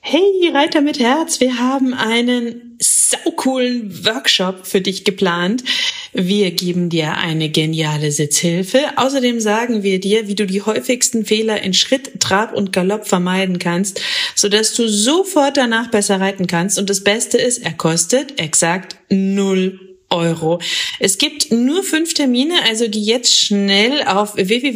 Hey Reiter mit Herz, wir haben einen saucoolen Workshop für dich geplant. Wir geben dir eine geniale Sitzhilfe. Außerdem sagen wir dir, wie du die häufigsten Fehler in Schritt, Trab und Galopp vermeiden kannst, sodass du sofort danach besser reiten kannst. Und das Beste ist, er kostet exakt 0 Euro. Es gibt nur 5 Termine, also geh jetzt schnell auf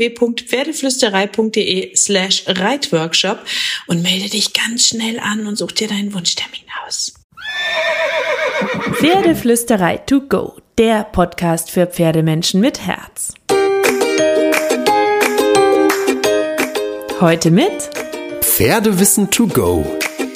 www.pferdeflüsterei.de/Reitworkshop und melde dich ganz schnell an und such dir deinen Wunschtermin aus. Pferdeflüsterei to go, der Podcast für Pferdemenschen mit Herz. Heute mit Pferdewissen to go.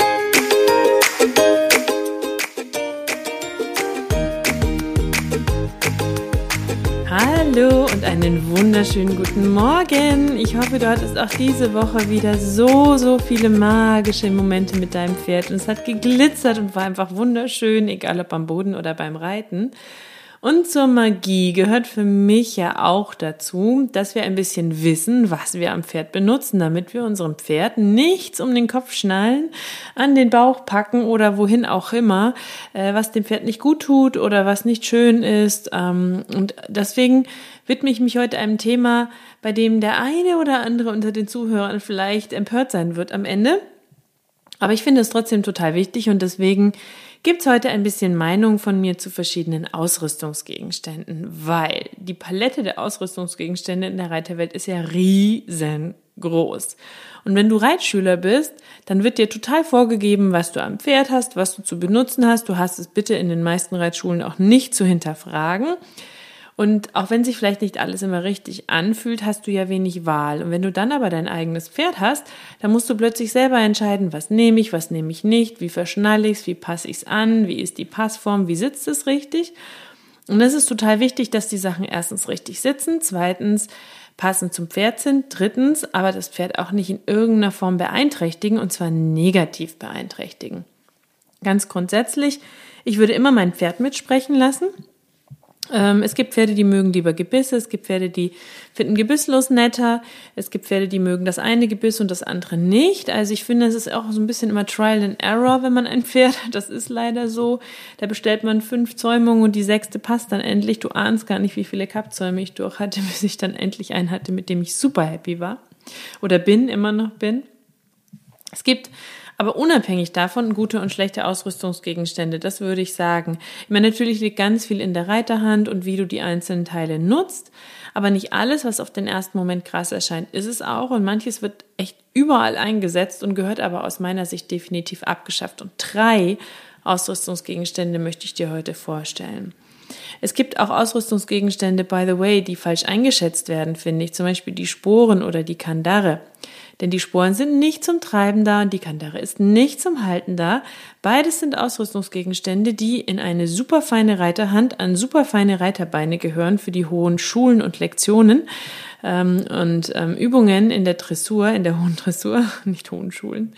Hallo und einen wunderschönen guten Morgen. Ich hoffe, du hattest auch diese Woche wieder so viele magische Momente mit deinem Pferd und es hat geglitzert und war einfach wunderschön, egal ob am Boden oder beim Reiten. Und zur Magie gehört für mich ja auch dazu, dass wir ein bisschen wissen, was wir am Pferd benutzen, damit wir unserem Pferd nichts um den Kopf schnallen, an den Bauch packen oder wohin auch immer, was dem Pferd nicht gut tut oder was nicht schön ist. Und deswegen widme ich mich heute einem Thema, bei dem der eine oder andere unter den Zuhörern vielleicht empört sein wird am Ende. Aber ich finde es trotzdem total wichtig und deswegen gibt's heute ein bisschen Meinung von mir zu verschiedenen Ausrüstungsgegenständen, weil die Palette der Ausrüstungsgegenstände in der Reiterwelt ist ja riesengroß. Und wenn du Reitschüler bist, dann wird dir total vorgegeben, was du am Pferd hast, was du zu benutzen hast. Du hast es bitte in den meisten Reitschulen auch nicht zu hinterfragen. Und auch wenn sich vielleicht nicht alles immer richtig anfühlt, hast du ja wenig Wahl. Und wenn du dann aber dein eigenes Pferd hast, dann musst du plötzlich selber entscheiden, was nehme ich nicht, wie verschnalle ich es, wie passe ich es an, wie ist die Passform, wie sitzt es richtig. Und das ist total wichtig, dass die Sachen erstens richtig sitzen, zweitens passend zum Pferd sind, drittens aber das Pferd auch nicht in irgendeiner Form beeinträchtigen und zwar negativ beeinträchtigen. Ganz grundsätzlich, ich würde immer mein Pferd mitsprechen lassen. Es gibt Pferde, die mögen lieber Gebisse, es gibt Pferde, die finden gebisslos netter, es gibt Pferde, die mögen das eine Gebiss und das andere nicht. Also ich finde, es ist auch so ein bisschen immer Trial and Error, wenn man ein Pferd hat, das ist leider so. Da bestellt man 5 Zäumungen und die 6. passt dann endlich. Du ahnst gar nicht, wie viele Kappzäume ich durch hatte, bis ich dann endlich einen hatte, mit dem ich super happy war oder immer noch bin. Es gibt aber unabhängig davon gute und schlechte Ausrüstungsgegenstände, das würde ich sagen. Ich meine, natürlich liegt ganz viel in der Reiterhand und wie du die einzelnen Teile nutzt, aber nicht alles, was auf den ersten Moment krass erscheint, ist es auch und manches wird echt überall eingesetzt und gehört aber aus meiner Sicht definitiv abgeschafft. Und 3 Ausrüstungsgegenstände möchte ich dir heute vorstellen. Es gibt auch Ausrüstungsgegenstände, by the way, die falsch eingeschätzt werden, finde ich, zum Beispiel die Sporen oder die Kandare. Denn die Sporen sind nicht zum Treiben da und die Kandare ist nicht zum Halten da. Beides sind Ausrüstungsgegenstände, die in eine superfeine Reiterhand an superfeine Reiterbeine gehören für die hohen Schulen und Lektionen und Übungen in der Dressur, in der hohen Dressur, nicht hohen Schulen.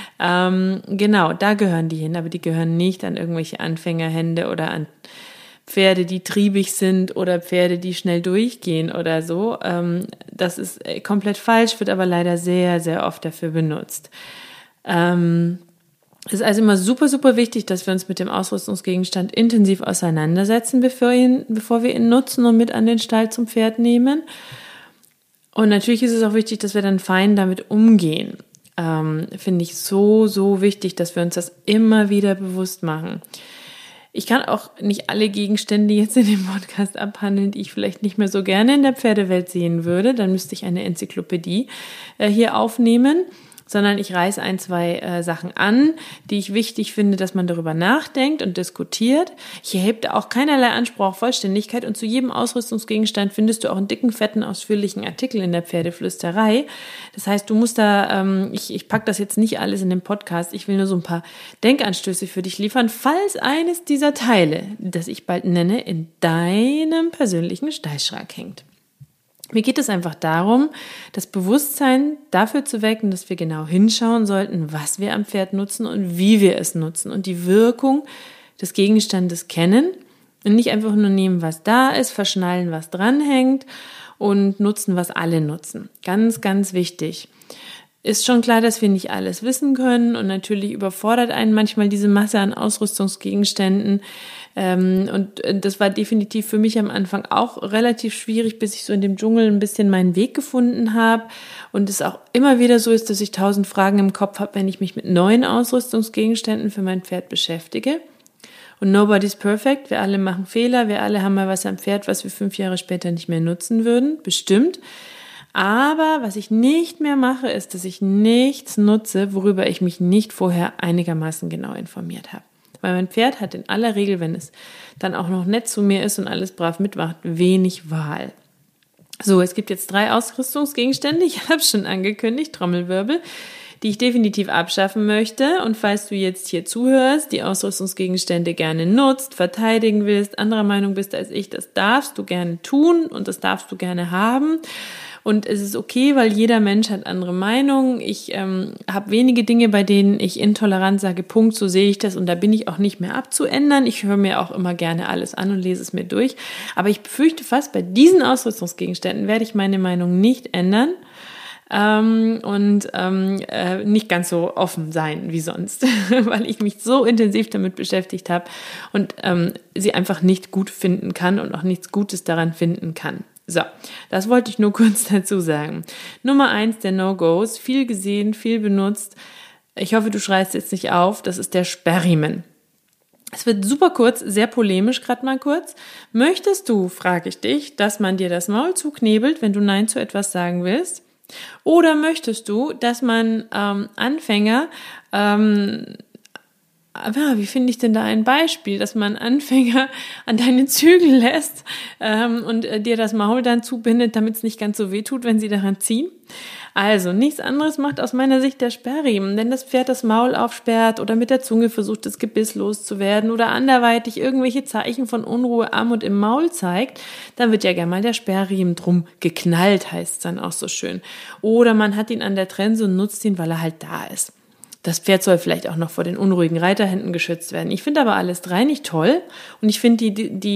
Genau, da gehören die hin, aber die gehören nicht an irgendwelche Anfängerhände oder an Pferde, die triebig sind oder Pferde, die schnell durchgehen oder so. Das ist komplett falsch, wird aber leider sehr, sehr oft dafür benutzt. Es ist also immer super wichtig, dass wir uns mit dem Ausrüstungsgegenstand intensiv auseinandersetzen, bevor wir ihn nutzen und mit an den Stall zum Pferd nehmen. Und natürlich ist es auch wichtig, dass wir dann fein damit umgehen. Finde ich so wichtig, dass wir uns das immer wieder bewusst machen. Ich kann auch nicht alle Gegenstände jetzt in dem Podcast abhandeln, die ich vielleicht nicht mehr so gerne in der Pferdewelt sehen würde. Dann müsste ich eine Enzyklopädie hier aufnehmen, sondern ich reiße 1, 2 Sachen an, die ich wichtig finde, dass man darüber nachdenkt und diskutiert. Ich erhebe auch keinerlei Anspruch auf Vollständigkeit und zu jedem Ausrüstungsgegenstand findest du auch einen dicken, fetten, ausführlichen Artikel in der Pferdeflüsterei. Das heißt, du musst da, ich packe das jetzt nicht alles in den Podcast, ich will nur so ein paar Denkanstöße für dich liefern, falls eines dieser Teile, das ich bald nenne, in deinem persönlichen Stallschrank hängt. Mir geht es einfach darum, das Bewusstsein dafür zu wecken, dass wir genau hinschauen sollten, was wir am Pferd nutzen und wie wir es nutzen und die Wirkung des Gegenstandes kennen und nicht einfach nur nehmen, was da ist, verschnallen, was dranhängt und nutzen, was alle nutzen. Ganz, ganz wichtig. Ist schon klar, dass wir nicht alles wissen können und natürlich überfordert einen manchmal diese Masse an Ausrüstungsgegenständen. Und das war definitiv für mich am Anfang auch relativ schwierig, bis ich so in dem Dschungel ein bisschen meinen Weg gefunden habe. Und es auch immer wieder so ist, dass ich 1000 Fragen im Kopf habe, wenn ich mich mit neuen Ausrüstungsgegenständen für mein Pferd beschäftige. Und nobody's perfect. Wir alle machen Fehler. Wir alle haben mal was am Pferd, was wir 5 Jahre später nicht mehr nutzen würden. Bestimmt. Aber was ich nicht mehr mache, ist, dass ich nichts nutze, worüber ich mich nicht vorher einigermaßen genau informiert habe. Weil mein Pferd hat in aller Regel, wenn es dann auch noch nett zu mir ist und alles brav mitmacht, wenig Wahl. So, es gibt jetzt 3 Ausrüstungsgegenstände. Ich habe schon angekündigt, Trommelwirbel, die ich definitiv abschaffen möchte. Und falls du jetzt hier zuhörst, die Ausrüstungsgegenstände gerne nutzt, verteidigen willst, anderer Meinung bist als ich, das darfst du gerne tun und das darfst du gerne haben. Und es ist okay, weil jeder Mensch hat andere Meinungen. Ich habe wenige Dinge, bei denen ich intolerant sage, Punkt, so sehe ich das und da bin ich auch nicht mehr abzuändern. Ich höre mir auch immer gerne alles an und lese es mir durch. Aber ich befürchte fast, bei diesen Ausrüstungsgegenständen werde ich meine Meinung nicht ändern und nicht ganz so offen sein wie sonst, weil ich mich so intensiv damit beschäftigt habe und sie einfach nicht gut finden kann und auch nichts Gutes daran finden kann. So, das wollte ich nur kurz dazu sagen. Nummer 1 der No-Gos, viel gesehen, viel benutzt. Ich hoffe, du schreist jetzt nicht auf, das ist der Sperrriemen. Es wird super kurz, sehr polemisch, gerade mal kurz. Möchtest du, frage ich dich, dass man dir das Maul zuknebelt, wenn du Nein zu etwas sagen willst? Oder möchtest du, dass man Anfänger wie finde ich denn da ein Beispiel, dass man Anfänger an deine Zügel lässt und dir das Maul dann zubindet, damit es nicht ganz so weh tut, wenn sie daran ziehen? Also, nichts anderes macht aus meiner Sicht der Sperrriemen. Wenn das Pferd das Maul aufsperrt oder mit der Zunge versucht, das Gebiss loszuwerden oder anderweitig irgendwelche Zeichen von Unruhe am und im Maul zeigt, dann wird ja gerne mal der Sperrriemen drum geknallt, heißt es dann auch so schön. Oder man hat ihn an der Trense und nutzt ihn, weil er halt da ist. Das Pferd soll vielleicht auch noch vor den unruhigen Reiterhänden geschützt werden. Ich finde aber alles 3 nicht toll und ich finde,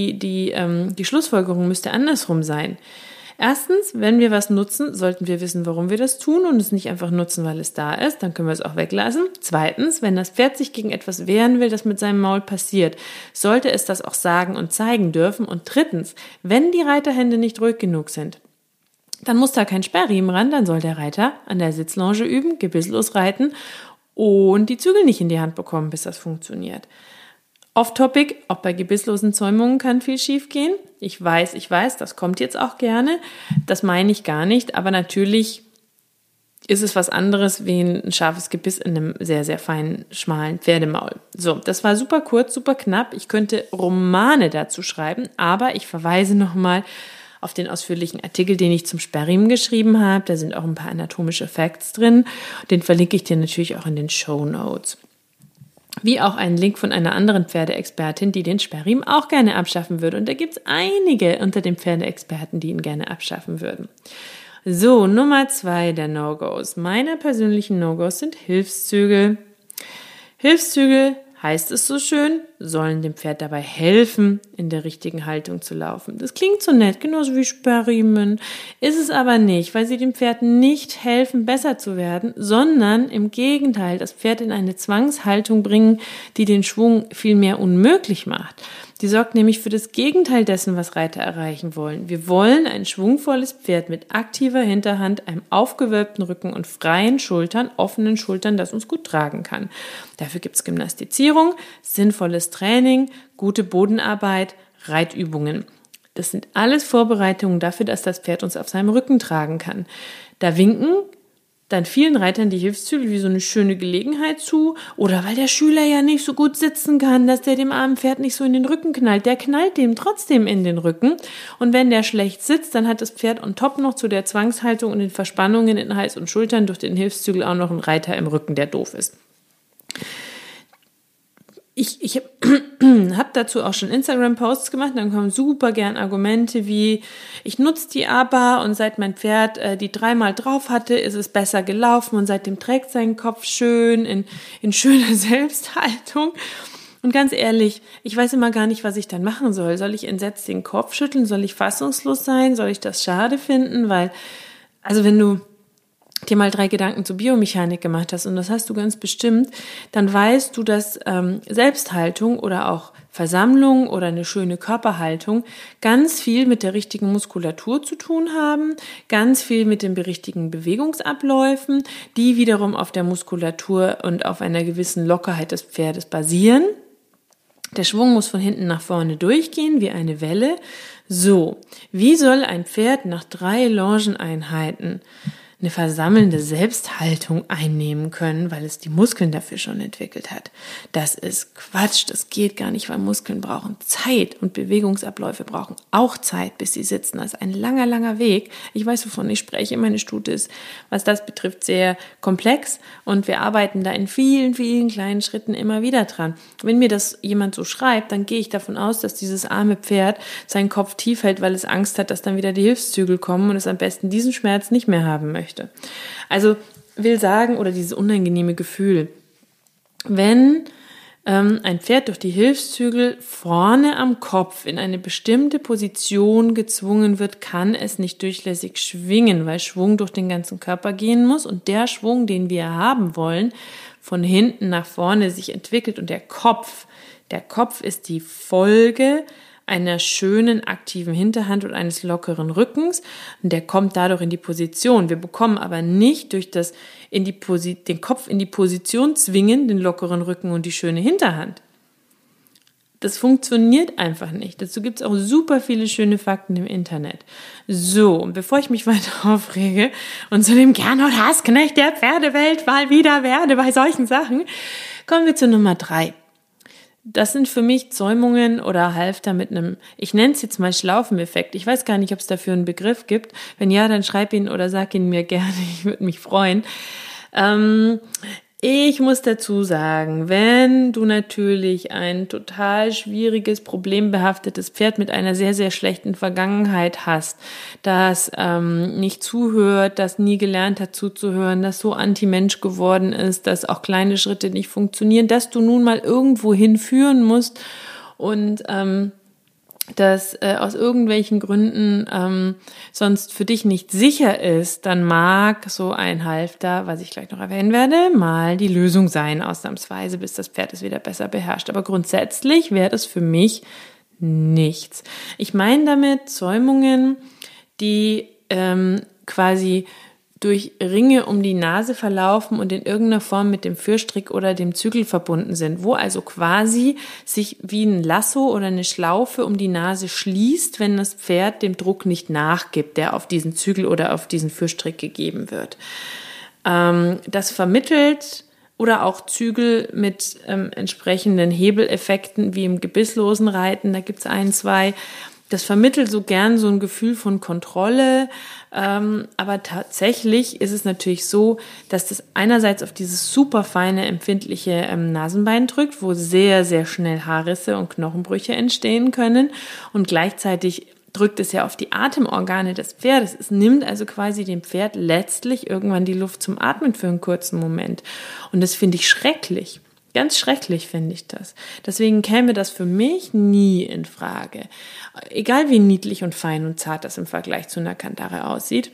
die Schlussfolgerung müsste andersrum sein. Erstens, wenn wir was nutzen, sollten wir wissen, warum wir das tun und es nicht einfach nutzen, weil es da ist, dann können wir es auch weglassen. Zweitens, wenn das Pferd sich gegen etwas wehren will, das mit seinem Maul passiert, sollte es das auch sagen und zeigen dürfen. Und drittens, wenn die Reiterhände nicht ruhig genug sind, dann muss da kein Sperrriemen ran, dann soll der Reiter an der Sitzlonge üben, gebisslos reiten und die Zügel nicht in die Hand bekommen, bis das funktioniert. Off-Topic, auch bei gebisslosen Zäumungen kann viel schief gehen. Ich weiß, das kommt jetzt auch gerne. Das meine ich gar nicht, aber natürlich ist es was anderes wie ein scharfes Gebiss in einem sehr, sehr feinen, schmalen Pferdemaul. So, das war super kurz, super knapp. Ich könnte Romane dazu schreiben, aber ich verweise nochmal auf den ausführlichen Artikel, den ich zum Sperrriemen geschrieben habe. Da sind auch ein paar anatomische Facts drin. Den verlinke ich dir natürlich auch in den Shownotes. Wie auch einen Link von einer anderen Pferdeexpertin, die den Sperrriemen auch gerne abschaffen würde. Und da gibt es einige unter den Pferdeexperten, die ihn gerne abschaffen würden. So, Nummer 2 der No-Gos. Meine persönlichen No-Gos sind Hilfszügel. Hilfszügel, heißt es so schön, sollen dem Pferd dabei helfen, in der richtigen Haltung zu laufen. Das klingt so nett, genauso wie Sperrriemen, ist es aber nicht, weil sie dem Pferd nicht helfen, besser zu werden, sondern im Gegenteil das Pferd in eine Zwangshaltung bringen, die den Schwung viel mehr unmöglich macht. Die sorgt nämlich für das Gegenteil dessen, was Reiter erreichen wollen. Wir wollen ein schwungvolles Pferd mit aktiver Hinterhand, einem aufgewölbten Rücken und freien Schultern, offenen Schultern, das uns gut tragen kann. Dafür gibt's Gymnastizierung, sinnvolles Training, gute Bodenarbeit, Reitübungen. Das sind alles Vorbereitungen dafür, dass das Pferd uns auf seinem Rücken tragen kann. Da winken dann vielen Reitern die Hilfszügel wie so eine schöne Gelegenheit zu oder weil der Schüler ja nicht so gut sitzen kann, dass der dem armen Pferd nicht so in den Rücken knallt. Der knallt dem trotzdem in den Rücken und wenn der schlecht sitzt, dann hat das Pferd on top noch zu der Zwangshaltung und den Verspannungen in Hals und Schultern durch den Hilfszügel auch noch einen Reiter im Rücken, der doof ist. Ich habe dazu auch schon Instagram-Posts gemacht, dann kommen super gern Argumente wie, ich nutze die aber und seit mein Pferd die 3-mal drauf hatte, ist es besser gelaufen und seitdem trägt seinen Kopf schön in schöner Selbsthaltung. Und ganz ehrlich, ich weiß immer gar nicht, was ich dann machen soll. Soll ich entsetzt den Kopf schütteln? Soll ich fassungslos sein? Soll ich das schade finden? Weil, also wenn du dir mal 3 Gedanken zur Biomechanik gemacht hast, und das hast du ganz bestimmt, dann weißt du, dass Selbsthaltung oder auch Versammlung oder eine schöne Körperhaltung ganz viel mit der richtigen Muskulatur zu tun haben, ganz viel mit den richtigen Bewegungsabläufen, die wiederum auf der Muskulatur und auf einer gewissen Lockerheit des Pferdes basieren. Der Schwung muss von hinten nach vorne durchgehen, wie eine Welle. So, wie soll ein Pferd nach 3 Longeneinheiten eine versammelnde Selbsthaltung einnehmen können, weil es die Muskeln dafür schon entwickelt hat? Das ist Quatsch, das geht gar nicht, weil Muskeln brauchen Zeit und Bewegungsabläufe brauchen auch Zeit, bis sie sitzen. Das ist ein langer, langer Weg. Ich weiß, wovon ich spreche. Meine Stute ist, was das betrifft, sehr komplex und wir arbeiten da in vielen, vielen kleinen Schritten immer wieder dran. Wenn mir das jemand so schreibt, dann gehe ich davon aus, dass dieses arme Pferd seinen Kopf tief hält, weil es Angst hat, dass dann wieder die Hilfszügel kommen und es am besten diesen Schmerz nicht mehr haben möchte. Also will sagen, oder dieses unangenehme Gefühl, wenn ein Pferd durch die Hilfszügel vorne am Kopf in eine bestimmte Position gezwungen wird, kann es nicht durchlässig schwingen, weil Schwung durch den ganzen Körper gehen muss und der Schwung, den wir haben wollen, von hinten nach vorne sich entwickelt und der Kopf ist die Folge einer schönen aktiven Hinterhand und eines lockeren Rückens und der kommt dadurch in die Position. Wir bekommen aber nicht durch das den Kopf in die Position zwingen, den lockeren Rücken und die schöne Hinterhand. Das funktioniert einfach nicht. Dazu gibt es auch super viele schöne Fakten im Internet. So, und bevor ich mich weiter aufrege und zu dem Gernot Hassknecht der Pferdewelt mal wieder werde bei solchen Sachen, kommen wir zu Nummer 3. Das sind für mich Zäumungen oder Halfter mit einem, ich nenne es jetzt mal Schlaufeneffekt. Ich weiß gar nicht, ob es dafür einen Begriff gibt. Wenn ja, dann schreib ihn oder sag ihn mir gerne. Ich würde mich freuen. Ich muss dazu sagen, wenn du natürlich ein total schwieriges, problembehaftetes Pferd mit einer sehr, sehr schlechten Vergangenheit hast, das nicht zuhört, das nie gelernt hat zuzuhören, das so anti-Mensch geworden ist, dass auch kleine Schritte nicht funktionieren, dass du nun mal irgendwo hinführen musst und das aus irgendwelchen Gründen sonst für dich nicht sicher ist, dann mag so ein Halfter, was ich gleich noch erwähnen werde, mal die Lösung sein, ausnahmsweise, bis das Pferd es wieder besser beherrscht. Aber grundsätzlich wäre das für mich nichts. Ich meine damit Zäumungen, die quasi durch Ringe um die Nase verlaufen und in irgendeiner Form mit dem Führstrick oder dem Zügel verbunden sind, wo also quasi sich wie ein Lasso oder eine Schlaufe um die Nase schließt, wenn das Pferd dem Druck nicht nachgibt, der auf diesen Zügel oder auf diesen Führstrick gegeben wird. Das vermittelt oder auch Zügel mit entsprechenden Hebeleffekten wie im gebisslosen Reiten, da gibt's 1, 2. Das vermittelt so gern so ein Gefühl von Kontrolle, aber tatsächlich ist es natürlich so, dass das einerseits auf dieses super feine, empfindliche Nasenbein drückt, wo sehr, sehr schnell Haarrisse und Knochenbrüche entstehen können und gleichzeitig drückt es ja auf die Atemorgane des Pferdes. Es nimmt also quasi dem Pferd letztlich irgendwann die Luft zum Atmen für einen kurzen Moment und das finde ich schrecklich. Ganz schrecklich finde ich das. Deswegen käme das für mich nie in Frage. Egal wie niedlich und fein und zart das im Vergleich zu einer Kandare aussieht.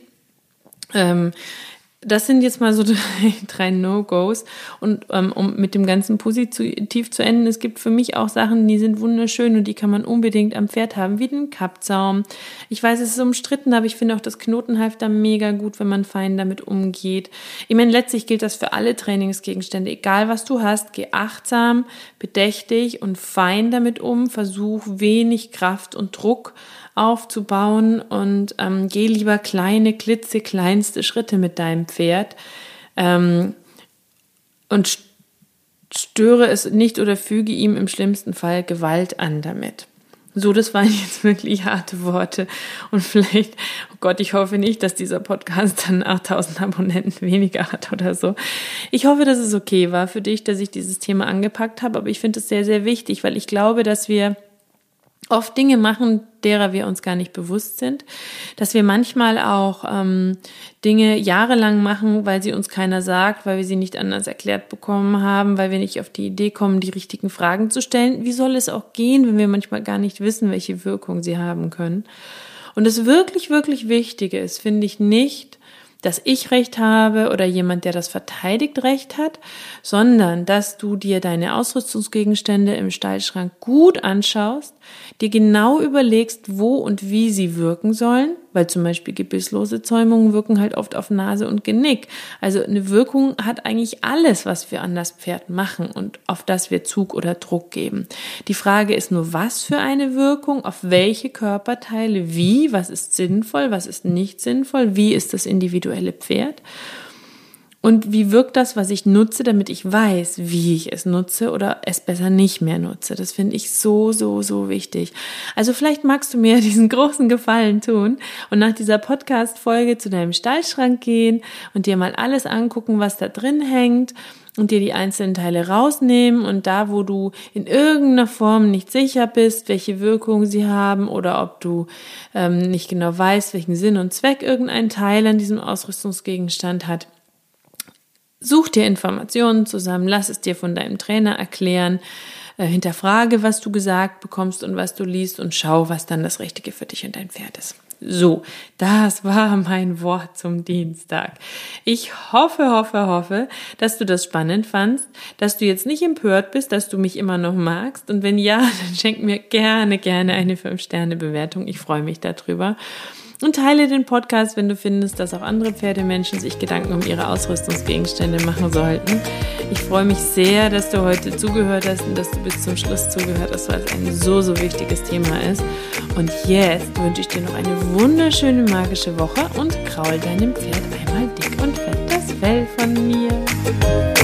Das sind jetzt mal so 3 No-Gos. Und um mit dem Ganzen positiv zu enden, es gibt für mich auch Sachen, die sind wunderschön und die kann man unbedingt am Pferd haben, wie den Kappzaum. Ich weiß, es ist umstritten, aber ich finde auch das Knotenhalfter mega gut, wenn man fein damit umgeht. Ich meine, letztlich gilt das für alle Trainingsgegenstände. Egal, was du hast, geh achtsam, bedächtig und fein damit um. Versuch wenig Kraft und Druck aufzubauen und geh lieber kleine, klitzekleinste Schritte mit deinem Pferd und störe es nicht oder füge ihm im schlimmsten Fall Gewalt an damit. So, das waren jetzt wirklich harte Worte und vielleicht, oh Gott, ich hoffe nicht, dass dieser Podcast dann 8000 Abonnenten weniger hat oder so. Ich hoffe, dass es okay war für dich, dass ich dieses Thema angepackt habe, aber ich finde es sehr, sehr wichtig, weil ich glaube, dass wir oft Dinge machen, derer wir uns gar nicht bewusst sind, dass wir manchmal auch Dinge jahrelang machen, weil sie uns keiner sagt, weil wir sie nicht anders erklärt bekommen haben, weil wir nicht auf die Idee kommen, die richtigen Fragen zu stellen. Wie soll es auch gehen, wenn wir manchmal gar nicht wissen, welche Wirkung sie haben können? Und das wirklich, wirklich Wichtige ist, finde ich nicht, dass ich Recht habe oder jemand, der das verteidigt, Recht hat, sondern dass du dir deine Ausrüstungsgegenstände im Stallschrank gut anschaust, dir genau überlegst, wo und wie sie wirken sollen, weil zum Beispiel gebisslose Zäumungen wirken halt oft auf Nase und Genick. Also eine Wirkung hat eigentlich alles, was wir an das Pferd machen und auf das wir Zug oder Druck geben. Die Frage ist nur, was für eine Wirkung, auf welche Körperteile, wie, was ist sinnvoll, was ist nicht sinnvoll, wie ist das individuelle Pferd und wie wirkt das, was ich nutze, damit ich weiß, wie ich es nutze oder es besser nicht mehr nutze. Das finde ich so, so, so wichtig. Also vielleicht magst du mir diesen großen Gefallen tun und nach dieser Podcast-Folge zu deinem Stallschrank gehen und dir mal alles angucken, was da drin hängt und dir die einzelnen Teile rausnehmen und da, wo du in irgendeiner Form nicht sicher bist, welche Wirkung sie haben oder ob du nicht genau weißt, welchen Sinn und Zweck irgendein Teil an diesem Ausrüstungsgegenstand hat, such dir Informationen zusammen, lass es dir von deinem Trainer erklären, hinterfrage, was du gesagt bekommst und was du liest und schau, was dann das Richtige für dich und dein Pferd ist. So, das war mein Wort zum Dienstag. Ich hoffe, dass du das spannend fandst, dass du jetzt nicht empört bist, dass du mich immer noch magst. Und wenn ja, dann schenk mir gerne eine 5-Sterne-Bewertung. Ich freue mich darüber. Und teile den Podcast, wenn du findest, dass auch andere Pferdemenschen sich Gedanken um ihre Ausrüstungsgegenstände machen sollten. Ich freue mich sehr, dass du heute zugehört hast und dass du bis zum Schluss zugehört hast, weil es ein so, so wichtiges Thema ist. Und jetzt wünsche ich dir noch eine wunderschöne, magische Woche und kraul deinem Pferd einmal dick und fett das Fell von mir.